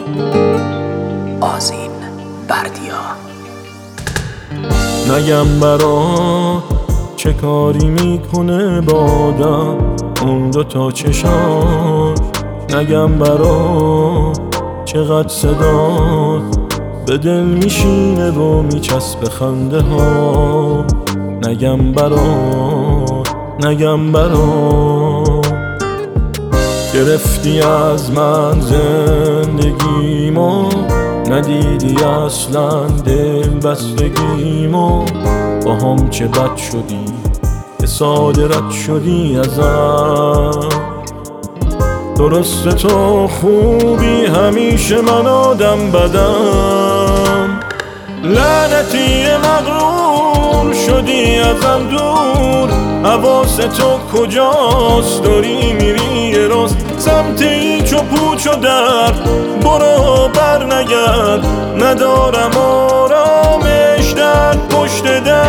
آذین بردیا. نگم برا چه کاری میکنه با آدم اون دوتا چشات، نگم برا چقدر صدات به دل میشینه و میچسبه خنده ها، نگم برا گرفتی از من زندگیمو، ندیدی اصلا دل بستگیمو، با هم چه بد شدی که ساده رد شدی ازم. درسته تو خوبی همیشه من آدم بدم، لعنتی مغرور شدی ازم دور، حواس تو کجاست داری میری یه راست سمت هیچ و پوچ و در، برو بر نگرد ندارم آرامش در پشت در.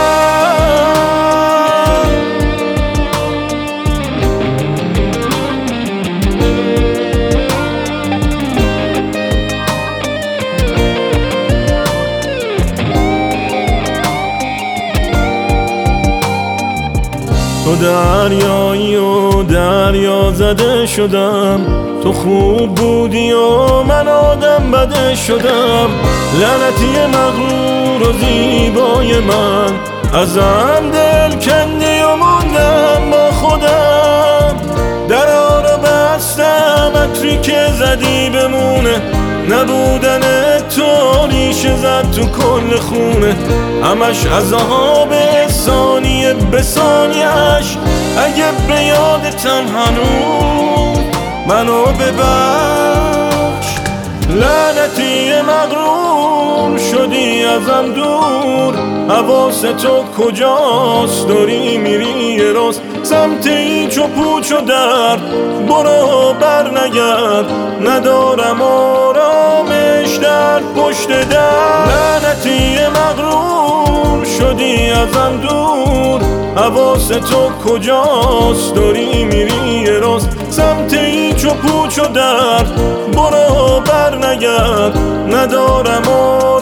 تو دریایی و دریا زده شدم، تو خوب بودی و من آدم بده شدم، لعنتی مغرور و زیبای من ازم دل کندی و موندم با خودم. درا رو بستم عطری که زدی بمونه، نبودن تو ریشه زد تو کل خونه، همش عذاب ثانیه به ثانیه‌اش، اگه به یادتم هنوز منو ببخش. لعنتی مغرور شدی ازم دور، حواس تو کجاست داری میری یه راست سمت هیچ و پوچ و در، برو بر نگرد ندارم آرامش در پشت در. لعنتی مغرور شدی ازم دور، حواس تو کجاست داری میری یه راست سمت هیچ و پوچ و در، برو بر نگرد ندارم آرامش